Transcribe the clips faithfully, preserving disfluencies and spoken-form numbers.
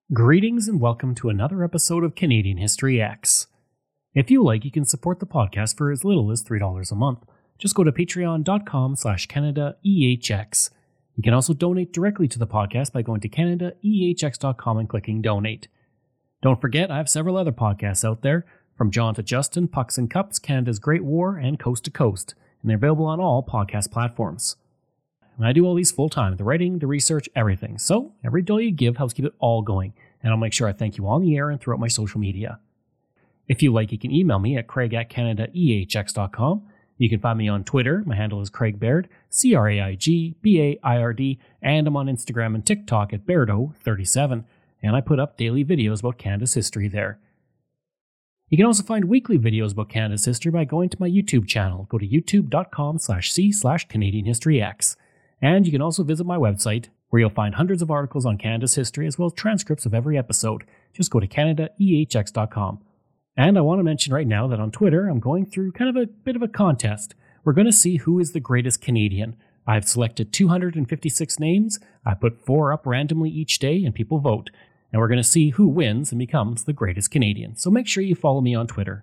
Greetings and welcome to another episode of Canadian History X. If you like, you can support the podcast for as little as three dollars a month. Just go to patreon.com slash CanadaEHX. You can also donate directly to the podcast by going to Canada E H X dot com and clicking donate. Don't forget, I have several other podcasts out there, from John to Justin, Pucks and Cups, Canada's Great War, and Coast to Coast, and they're available on all podcast platforms. And I do all these full-time, the writing, the research, everything. So every dollar you give helps keep it all going, and I'll make sure I thank you on the air and throughout my social media. If you like, you can email me at craig at Canada E H X dot com. You can find me on Twitter. My handle is Craig Baird, C R A I G B A I R D, and I'm on Instagram and TikTok at Bairdo thirty-seven, and I put up daily videos about Canada's history there. You can also find weekly videos about Canada's history by going to my YouTube channel. Go to youtube.com slash c slash Canadian History X. And you can also visit my website, where you'll find hundreds of articles on Canada's history as well as transcripts of every episode. Just go to Canada E H X dot com. And I want to mention right now that on Twitter, I'm going through kind of a bit of a contest. We're going to see who is the greatest Canadian. I've selected two hundred fifty-six names. I put four up randomly each day, and people vote. And we're going to see who wins and becomes the greatest Canadian. So make sure you follow me on Twitter.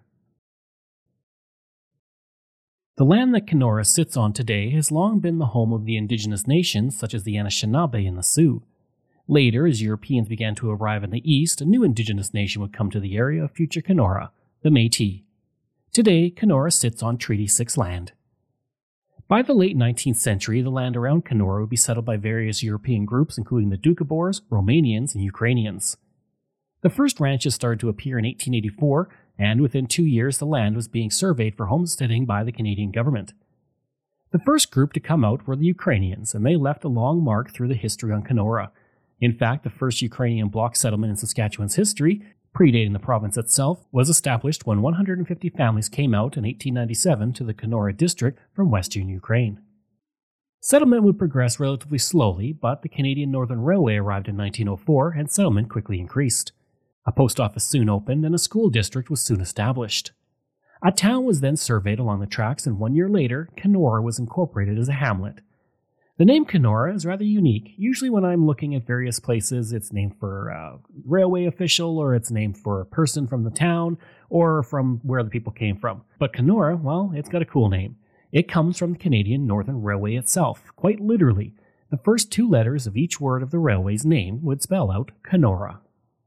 The land that Kenora sits on today has long been the home of the indigenous nations such as the Anishinaabe and the Sioux. Later, as Europeans began to arrive in the east, a new indigenous nation would come to the area of future Kenora, the Métis. Today, Kenora sits on Treaty six land. By the late nineteenth century, the land around Kenora would be settled by various European groups including the Doukhobors, Romanians, and Ukrainians. The first ranches started to appear in eighteen eighty-four, and within two years the land was being surveyed for homesteading by the Canadian government. The first group to come out were the Ukrainians, and they left a long mark through the history on Kenora. In fact, the first Ukrainian block settlement in Saskatchewan's history, predating the province itself, was established when one hundred fifty families came out in eighteen ninety-seven to the Kenora district from western Ukraine. Settlement would progress relatively slowly, but the Canadian Northern Railway arrived in nineteen oh four and settlement quickly increased. A post office soon opened and a school district was soon established. A town was then surveyed along the tracks, and one year later, Kenora was incorporated as a hamlet. The name Kenora is rather unique. Usually when I'm looking at various places, it's named for a railway official, or it's named for a person from the town, or from where the people came from. But Kenora, well, it's got a cool name. It comes from the Canadian Northern Railway itself, quite literally. The first two letters of each word of the railway's name would spell out Kenora.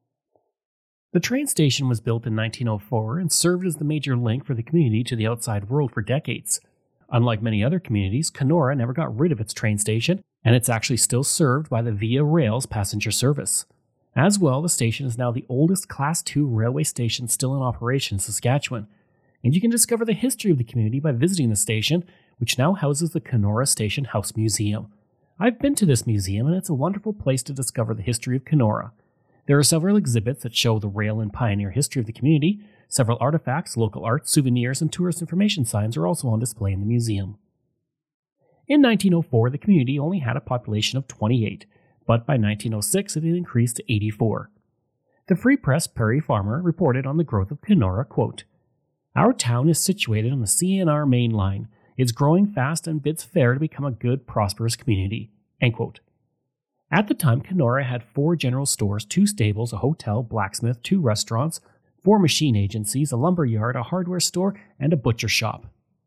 The train station was built in nineteen oh four and served as the major link for the community to the outside world for decades. Unlike many other communities, Kenora never got rid of its train station, and it's actually still served by the Via Rail's passenger service. As well, the station is now the oldest Class two railway station still in operation in Saskatchewan, and you can discover the history of the community by visiting the station, which now houses the Kenora Station House Museum. I've been to this museum, and it's a wonderful place to discover the history of Kenora. There are several exhibits that show the rail and pioneer history of the community. Several artifacts, local art, souvenirs, and tourist information signs are also on display in the museum. In nineteen oh four, the community only had a population of twenty-eight, but by nineteen oh six it had increased to eighty-four. The Free Press Prairie Farmer reported on the growth of Kenora, quote, "Our town is situated on the C N R main line. It's growing fast and bids fair to become a good, prosperous community." End quote. At the time, Kenora had four general stores, two stables, a hotel, blacksmith, two restaurants, four machine agencies, a lumber yard, a hardware store, and a butcher shop.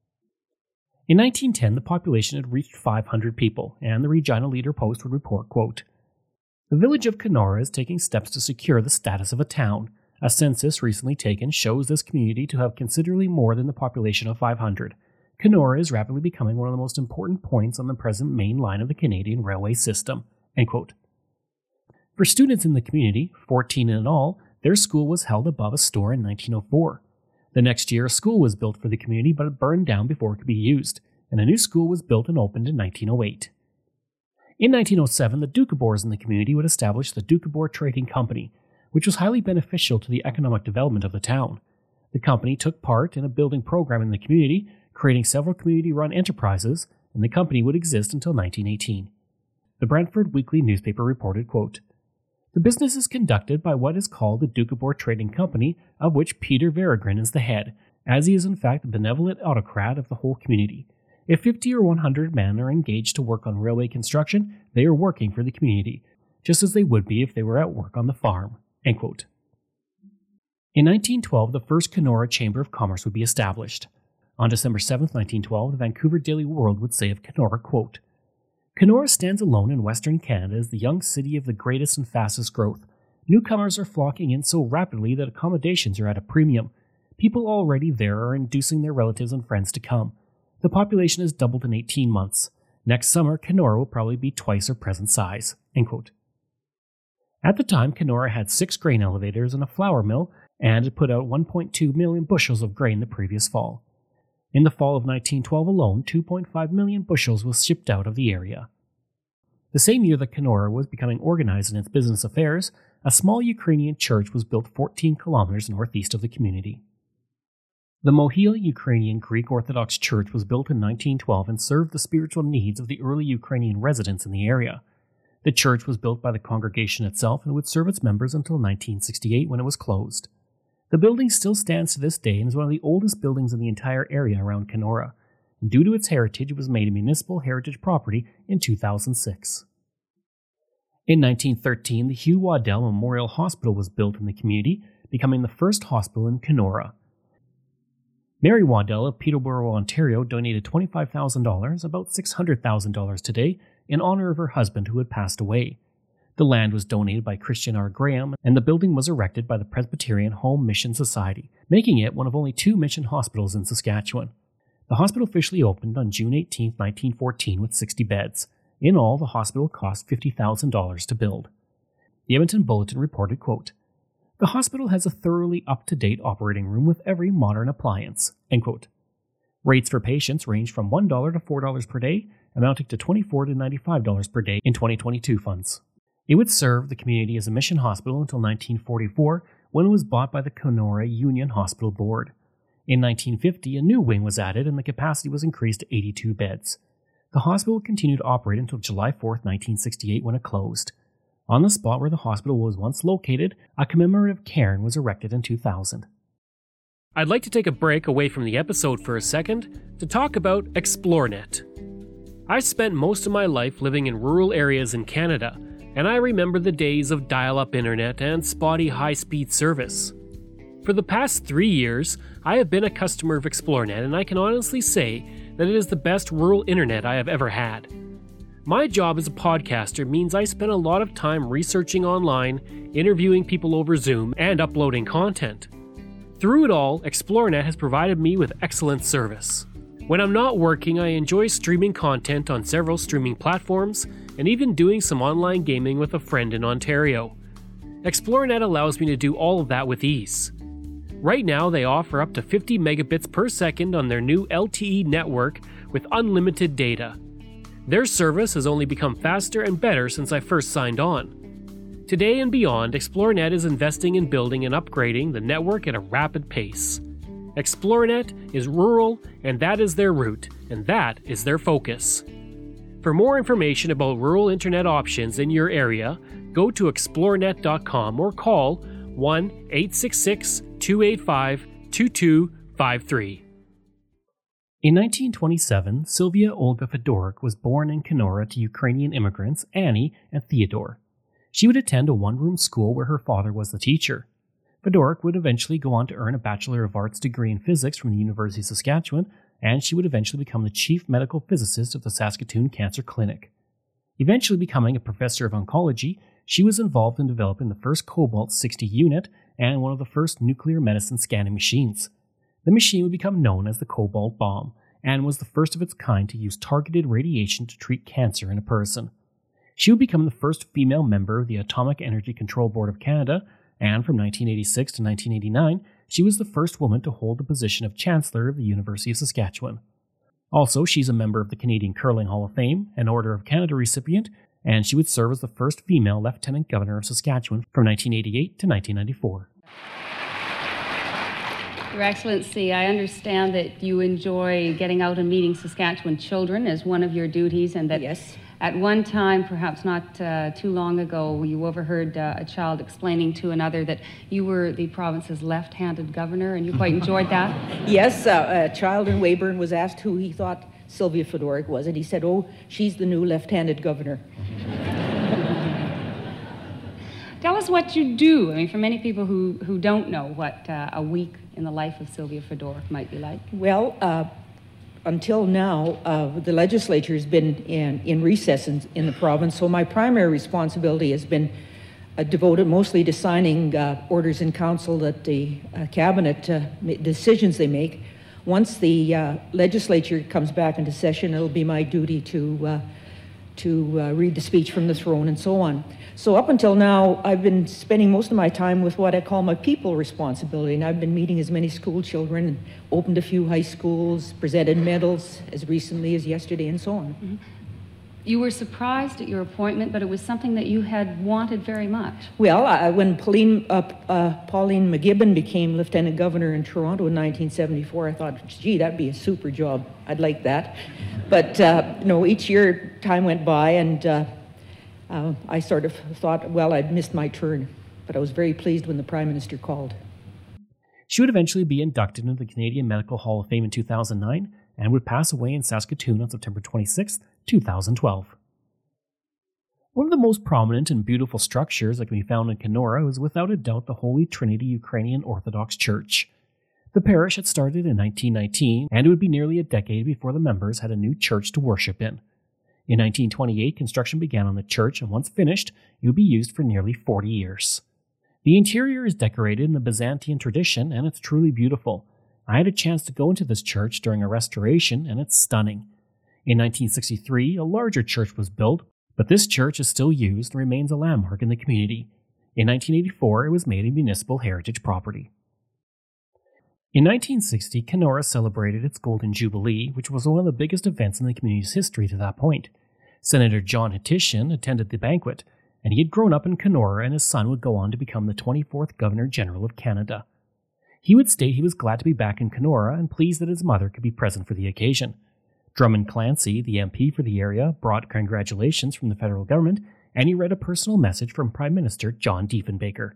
In nineteen ten, the population had reached five hundred people, and the Regina Leader-Post would report, quote, "The village of Kenora is taking steps to secure the status of a town. A census recently taken shows this community to have considerably more than the population of five hundred. Kenora is rapidly becoming one of the most important points on the present main line of the Canadian railway system." End quote. For students in the community, fourteen in all, their school was held above a store in nineteen oh four. The next year, a school was built for the community, but it burned down before it could be used, and a new school was built and opened in nineteen oh eight. In nineteen oh seven, the Doukhobors in the community would establish the Doukhobor Trading Company, which was highly beneficial to the economic development of the town. The company took part in a building program in the community, creating several community-run enterprises, and the company would exist until nineteen eighteen. The Brantford Weekly newspaper reported, quote, "The business is conducted by what is called the Doukhobor Trading Company, of which Peter Veragrin is the head, as he is in fact the benevolent autocrat of the whole community. If fifty or one hundred men are engaged to work on railway construction, they are working for the community. just as they would be if they were at work on the farm." End quote. In nineteen twelve, the first Kenora Chamber of Commerce would be established. On December seventh, nineteen twelve, the Vancouver Daily World would say of Kenora, quote, "Kenora stands alone in Western Canada as the young city of the greatest and fastest growth. Newcomers are flocking in so rapidly that accommodations are at a premium. People already there are inducing their relatives and friends to come. The population has doubled in eighteen months. Next summer, Kenora will probably be twice her present size." End quote. At the time, Kenora had six grain elevators and a flour mill, and had put out one point two million bushels of grain the previous fall. In the fall of nineteen twelve alone, two point five million bushels was shipped out of the area. The same year that Kenora was becoming organized in its business affairs, a small Ukrainian church was built fourteen kilometers northeast of the community. The Mohila Ukrainian Greek Orthodox Church was built in nineteen twelve and served the spiritual needs of the early Ukrainian residents in the area. The church was built by the congregation itself and would serve its members until nineteen sixty-eight, when it was closed. The building still stands to this day and is one of the oldest buildings in the entire area around Kenora. Due to its heritage, it was made a municipal heritage property in two thousand six. In nineteen thirteen, the Hugh Waddell Memorial Hospital was built in the community, becoming the first hospital in Kenora. Mary Waddell of Peterborough, Ontario, donated twenty-five thousand dollars, about six hundred thousand dollars today, in honor of her husband who had passed away. The land was donated by Christian R. Graham, and the building was erected by the Presbyterian Home Mission Society, making it one of only two mission hospitals in Saskatchewan. The hospital officially opened on June eighteenth, nineteen fourteen, with sixty beds. In all, the hospital cost fifty thousand dollars to build. The Edmonton Bulletin reported, quote, "The hospital has a thoroughly up-to-date operating room with every modern appliance." End quote. Rates for patients range from one dollar to four dollars per day, amounting to twenty-four dollars to ninety-five dollars per day in twenty twenty-two funds. It would serve the community as a mission hospital until nineteen forty-four, when it was bought by the Kenora Union Hospital Board. In nineteen fifty, a new wing was added and the capacity was increased to eighty-two beds. The hospital continued to operate until July fourth, nineteen sixty-eight, when it closed. On the spot where the hospital was once located, a commemorative cairn was erected in two thousand. I'd like to take a break away from the episode for a second to talk about ExploreNet. I spent most of my life living in rural areas in Canada, and I remember the days of dial-up internet and spotty high-speed service. For the past three years, I have been a customer of ExploreNet, and I can honestly say that it is the best rural internet I have ever had. My job as a podcaster means I spend a lot of time researching online, interviewing people over Zoom, and uploading content. Through it all, ExploreNet has provided me with excellent service. When I'm not working, I enjoy streaming content on several streaming platforms, and even doing some online gaming with a friend in Ontario. ExploreNet allows me to do all of that with ease. Right now, they offer up to fifty megabits per second on their new L T E network with unlimited data. Their service has only become faster and better since I first signed on. Today and beyond, ExploreNet is investing in building and upgrading the network at a rapid pace. ExploreNet is rural, and that is their route, and that is their focus. For more information about rural internet options in your area, go to explorenet dot com or call one eight six six, two eight five, two two five three. In nineteen twenty-seven, Sylvia Olga Fedorik was born in Kenora to Ukrainian immigrants Annie and Theodore. She would attend a one-room school where her father was the teacher. Fedorik would eventually go on to earn a Bachelor of Arts degree in physics from the University of Saskatchewan, and she would eventually become the chief medical physicist of the Saskatoon Cancer Clinic. Eventually becoming a professor of oncology, she was involved in developing the first Cobalt sixty unit and one of the first nuclear medicine scanning machines. The machine would become known as the Cobalt Bomb, and was the first of its kind to use targeted radiation to treat cancer in a person. She would become the first female member of the Atomic Energy Control Board of Canada, and from nineteen eighty-six to nineteen eighty-nine, she was the first woman to hold the position of Chancellor of the University of Saskatchewan. Also, she's a member of the Canadian Curling Hall of Fame, an Order of Canada recipient, and she would serve as the first female Lieutenant Governor of Saskatchewan from nineteen eighty-eight to nineteen ninety-four. Your Excellency, I understand that you enjoy getting out and meeting Saskatchewan children as one of your duties, and that yes. At one time, perhaps not uh, too long ago, you overheard uh, a child explaining to another that you were the province's left-handed governor, and you quite enjoyed that? Yes, uh, a child in Weyburn was asked who he thought Sylvia Fedorik was, and he said, oh, she's the new left-handed governor. tell us what you do. I mean, for many people who, who don't know what uh, a week in the life of Sylvia Fedor might be like. Well, uh, until now, uh, the legislature has been in, in recess in, in the province, so my primary responsibility has been uh, devoted mostly to signing uh, orders in council that the uh, cabinet, uh, decisions they make. Once the uh, legislature comes back into session, it'll be my duty to uh, to uh, read the speech from the throne and so on. So up until now, I've been spending most of my time with what I call my people responsibility, and I've been meeting as many school children, and opened a few high schools, presented medals as recently as yesterday, and so on. Mm-hmm. You were surprised at your appointment, but it was something that you had wanted very much. Well, I, when Pauline, uh, uh, Pauline McGibbon became Lieutenant Governor in Toronto in nineteen seventy-four, I thought, gee, that'd be a super job. I'd like that. But, uh, you know, each year time went by, and uh, uh, I sort of thought, well, I'd missed my turn. But I was very pleased when the Prime Minister called. She would eventually be inducted into the Canadian Medical Hall of Fame in two thousand nine, and would pass away in Saskatoon on September twenty-sixth, two thousand twelve. One of the most prominent and beautiful structures that can be found in Kenora is without a doubt the Holy Trinity Ukrainian Orthodox Church. The parish had started in nineteen nineteen, and it would be nearly a decade before the members had a new church to worship in. In nineteen twenty-eight, construction began on the church, and once finished, it would be used for nearly forty years. The interior is decorated in the Byzantine tradition, and it's truly beautiful. I had a chance to go into this church during a restoration, and it's stunning. In nineteen sixty-three, a larger church was built, but this church is still used and remains a landmark in the community. In nineteen eighty-four, it was made a municipal heritage property. In nineteen sixty, Kenora celebrated its Golden Jubilee, which was one of the biggest events in the community's history to that point. Senator John Hitishin attended the banquet, and he had grown up in Kenora, and his son would go on to become the twenty-fourth Governor General of Canada. He would state he was glad to be back in Kenora and pleased that his mother could be present for the occasion. Drummond Clancy, the M P for the area, brought congratulations from the federal government, and he read a personal message from Prime Minister John Diefenbaker.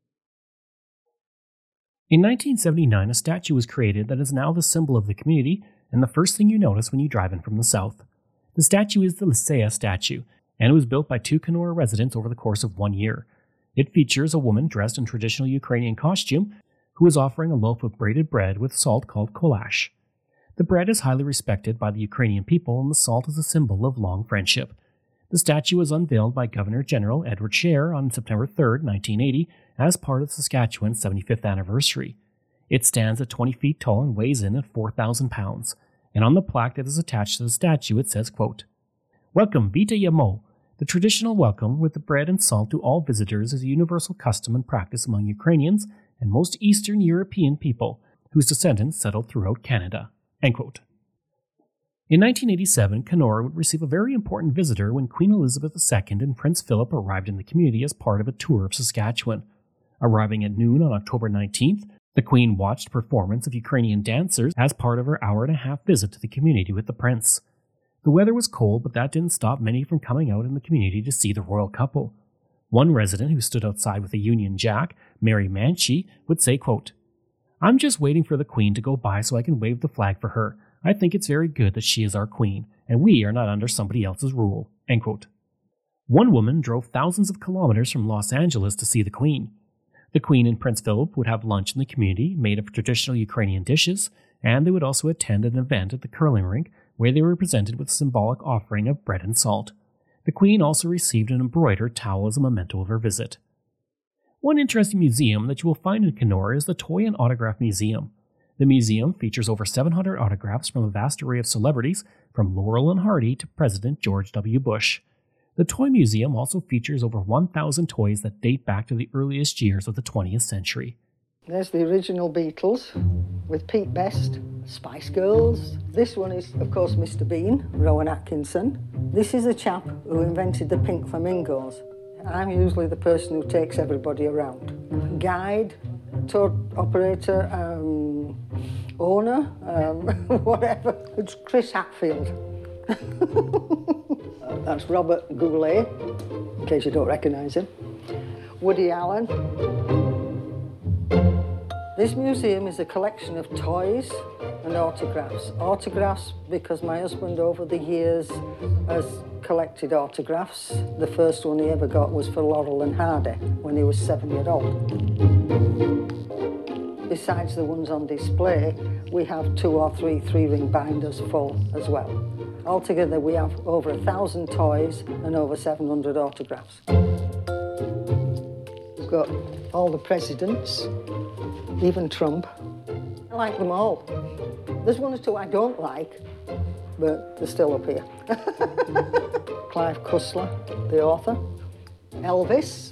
In nineteen seventy-nine, a statue was created that is now the symbol of the community and the first thing you notice when you drive in from the south. The statue is the Lysaea statue, and it was built by two Kenora residents over the course of one year. It features a woman dressed in traditional Ukrainian costume who is offering a loaf of braided bread with salt called kolash. The bread is highly respected by the Ukrainian people, and the salt is a symbol of long friendship. The statue was unveiled by Governor General Edward Scheer on September third, nineteen eighty, as part of Saskatchewan's seventy-fifth anniversary. It stands at twenty feet tall and weighs in at four thousand pounds, and on the plaque that is attached to the statue it says, quote, "Welcome, Vita Yamo." The traditional welcome with the bread and salt to all visitors is a universal custom and practice among Ukrainians and most Eastern European people whose descendants settled throughout Canada. End quote. In nineteen eighty-seven, Kenora would receive a very important visitor when Queen Elizabeth the Second and Prince Philip arrived in the community as part of a tour of Saskatchewan. Arriving at noon on October nineteenth, the Queen watched a performance of Ukrainian dancers as part of her hour and a half visit to the community with the Prince. The weather was cold, but that didn't stop many from coming out in the community to see the royal couple. One resident who stood outside with a Union Jack, Mary Manchie, would say, quote, "I'm just waiting for the Queen to go by so I can wave the flag for her. I think it's very good that she is our Queen, and we are not under somebody else's rule." End quote. One woman drove thousands of kilometers from Los Angeles to see the Queen. The Queen and Prince Philip would have lunch in the community made of traditional Ukrainian dishes, and they would also attend an event at the curling rink where they were presented with a symbolic offering of bread and salt. The Queen also received an embroidered towel as a memento of her visit. One interesting museum that you will find in Kenora is the Toy and Autograph Museum. The museum features over seven hundred autographs from a vast array of celebrities, from Laurel and Hardy to President George W. Bush. The Toy Museum also features over one thousand toys that date back to the earliest years of the twentieth century. There's the original Beatles with Pete Best, Spice Girls. This one is, of course, Mister Bean, Rowan Atkinson. This is a chap who invented the pink flamingos. I'm usually the person who takes everybody around. Guide, tour operator, um, owner, um, whatever. It's Chris Hatfield. That's Robert Goulet, in case you don't recognise him. Woody Allen. This museum is a collection of toys, and autographs. Autographs because my husband over the years has collected autographs. The first one he ever got was for Laurel and Hardy when he was seven years old. Besides the ones on display, we have two or three three-ring binders full as well. Altogether, we have over a thousand toys and over seven hundred autographs. We've got all the presidents, even Trump. I like them all. There's one or two I don't like, but they're still up here. Clive Cussler, the author. Elvis.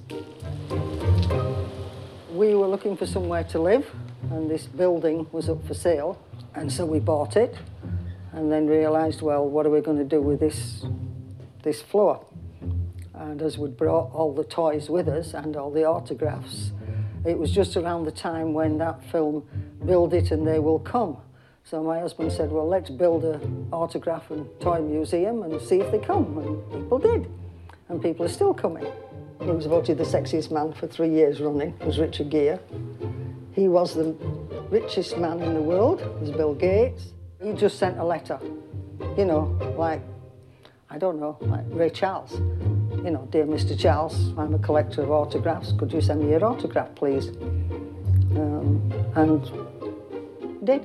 We were looking for somewhere to live, and this building was up for sale, and so we bought it, and then realised, well, what are we going to do with this, this floor? And as we'd brought all the toys with us and all the autographs, it was just around the time when that film, Build It and They Will Come. So my husband said, well, let's build an autograph and toy museum and see if they come. And people did. And people are still coming. He was voted the sexiest man for three years running, was Richard Gere. He was the richest man in the world, was Bill Gates. He just sent a letter, you know, like, I don't know, like Ray Charles. You know, dear Mister Charles, I'm a collector of autographs. Could you send me your autograph, please? Um, and did.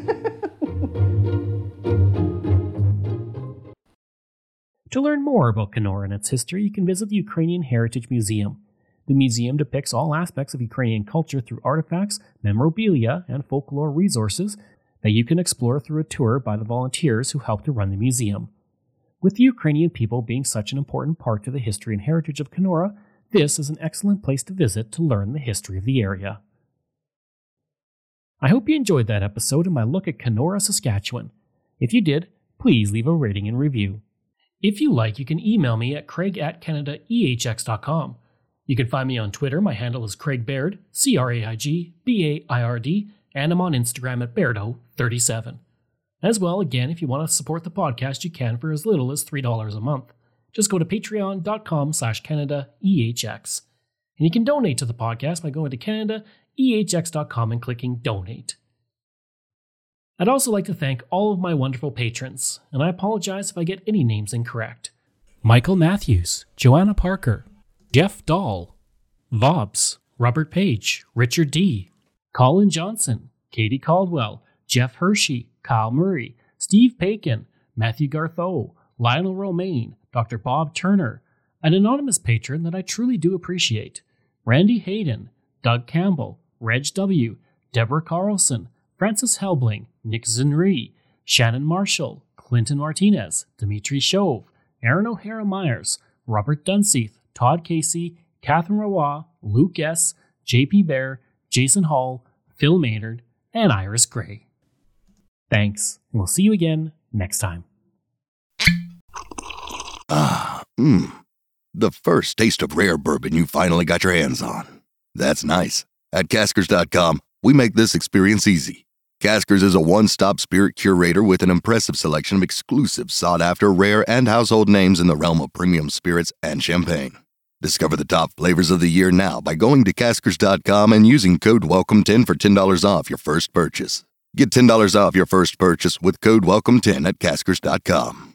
To learn more about Kenora and its history, you can visit the Ukrainian Heritage Museum. The museum depicts all aspects of Ukrainian culture through artifacts, memorabilia, and folklore resources that you can explore through a tour by the volunteers who help to run the museum. With the Ukrainian people being such an important part to the history and heritage of Kenora, this is an excellent place to visit to learn the history of the area. I hope you enjoyed that episode and my look at Kenora, Saskatchewan. If you did, please leave a rating and review. If you like, you can email me at craig at canada e h x dot com. You can find me on Twitter. My handle is Craig Baird, C R A I G B A I R D, and I'm on Instagram at Bairdo thirty-seven. As well, again, if you want to support the podcast, you can for as little as three dollars a month. Just go to patreon.com slash Canada EHX. And you can donate to the podcast by going to canada e h x dot com and clicking Donate. I'd also like to thank all of my wonderful patrons, and I apologize if I get any names incorrect. Michael Matthews, Joanna Parker, Jeff Dahl, Vobs, Robert Page, Richard D., Colin Johnson, Katie Caldwell, Jeff Hershey, Kyle Murray, Steve Pakin, Matthew Gartho, Lionel Romaine, Doctor Bob Turner, an anonymous patron that I truly do appreciate, Randy Hayden, Doug Campbell, Reg W., Deborah Carlson, Francis Helbling, Nick Zinri, Shannon Marshall, Clinton Martinez, Dimitri Shove, Aaron O'Hara Myers, Robert Dunseith, Todd Casey, Catherine Roy, Luke S., J P Bear, Jason Hall, Phil Maynard, and Iris Gray. Thanks, and we'll see you again next time. Ah, mmm. The first taste of rare bourbon you finally got your hands on. That's nice. At Caskers dot com, we make this experience easy. Caskers is a one-stop spirit curator with an impressive selection of exclusive, sought-after, rare, and household names in the realm of premium spirits and champagne. Discover the top flavors of the year now by going to Caskers dot com and using code welcome ten for ten dollars off your first purchase. Get ten dollars off your first purchase with code welcome ten at Caskers dot com.